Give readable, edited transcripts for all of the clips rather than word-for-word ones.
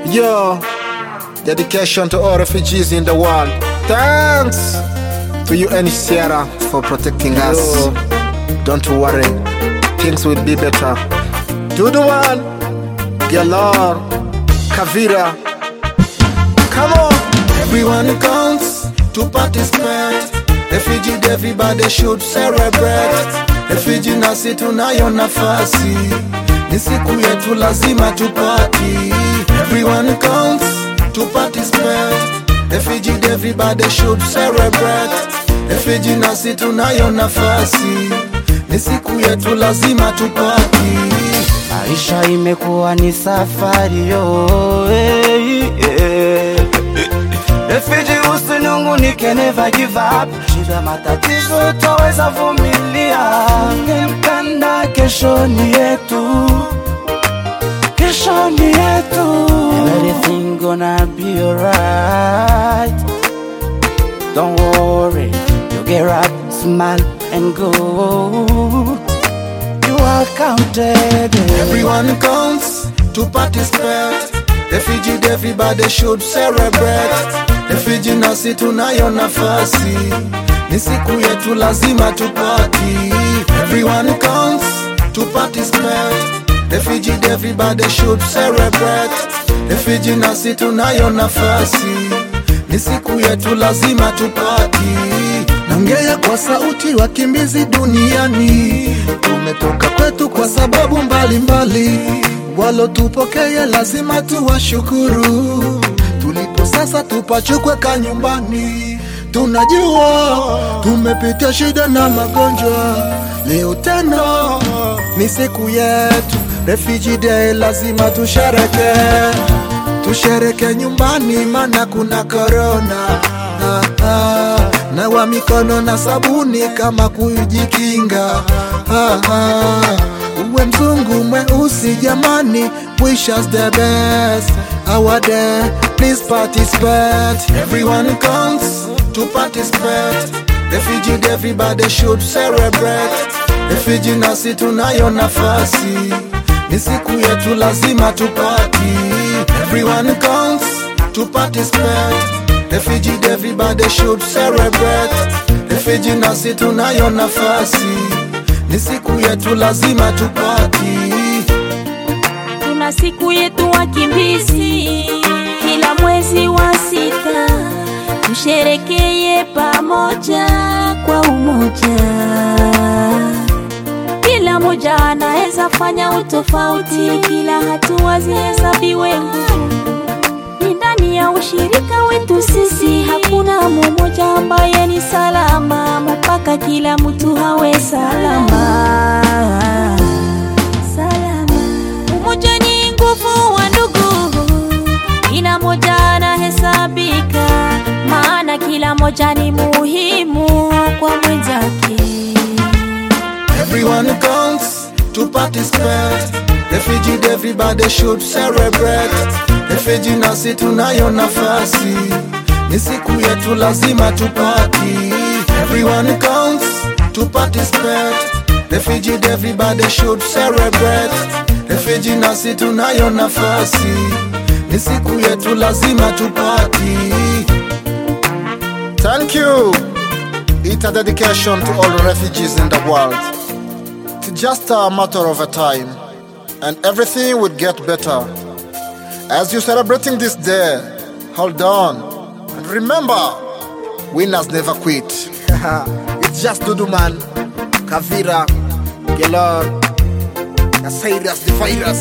Yo, dedication to all refugees in the world. Thanks to you and Sierra for protecting us. Don't worry, things will be better. Do the one, Galore, Kavira. Come on. Everyone counts to participate. Refugee day, everybody should celebrate. Refugee nasi tunayo nafasi, ni siku yetu lazima tupati. Everyone counts to participate. Refugee day, everybody should celebrate. Refugee nasi tunayo nafasi, ni siku yetu lazima tupati. Maisha imekuwa ni safari yo, Refugee usinungunike, never give up. Shida matatizo utaweza vumilia. Mkanda kesho ni yetu, kesho ni yetu. Everything gonna be alright. Don't worry, you get up, smile and go. You are counted. Everyone counts to participate. Refugee day, everybody should celebrate. Refugee nasi tunayo nafasi, ni siku yetu lazima tupati. Everyone counts to participate. Refugee day, everybody should celebrate. Refugee nasi tunayo nafasi, ni siku yetu lazima tupati. Naongea kwa sauti wakimbizi duniani, tumetoka kwetu kwa sababu mbalimbali. Walo tupokeye lazima tuwashukuru, tulipo sasa tupachukwe kanyumbani. Tunajua tumepitia shida na magonjwa, leo tena ni siku yetu. Refugee day lazima tushereke, tushereke nyumbani mana kuna corona. Nawa mikono na sabuni kama kujikinga. Uwe mzungu mweusi jamani, wish us the best. Our day, please participate. Everyone counts to participate. Refugee day, everybody should celebrate. Refugee nasi tunayo nafasi, ni siku yetu lazima tupati. Everyone counts to participate. Refugee day, everybody should celebrate. Refugee nasi tunayo nafasi, ni siku yetu lazima tupati. Tuna siku yetu wakimbizi, kila mwezi wa 6 tusherekeye pamoja kwa umoja. Kila moja anaweza fanya utofauti, kila hatua zihesabiwe nguvu. Ndani ya ushirika wetu sisi hakuna mmoja ambaye ni salama, mpaka kila mtu hawe salama. Umoja ni nguvu wa ndugu, kila moja anahesabika, maana kila moja ni muhimu kwa mwenzake. Everyone counts to participate. Refugee day, everybody should celebrate. Refugee nasi tunayo nafasi, ni siku yetu lazima tupati. Everyone counts to participate. Refugee day, everybody should celebrate. Refugee nasi tunayo nafasi, ni siku yetu lazima tupati. Thank you. It's a dedication to all refugees in the world. It's just a matter of a time, and everything will get better. As you're celebrating this day, hold on. And remember, winners never quit. It's just Duduman, Kavira, Galore, Cyrus the virus.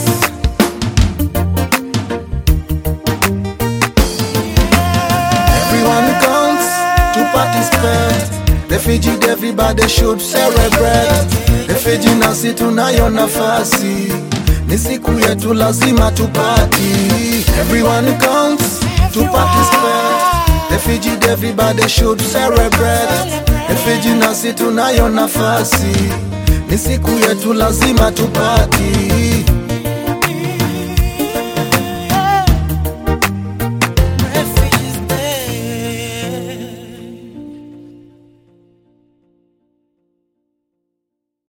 Everyone counts to participate. Refugee day, everybody should celebrate. Refugee nasi tunayo nafasi, ni siku yetu lazima tupati. Everyone counts to participate. Refugee day, everybody should celebrate. Refugee nasi tunayo nafasi, ni siku yetu lazima tupati.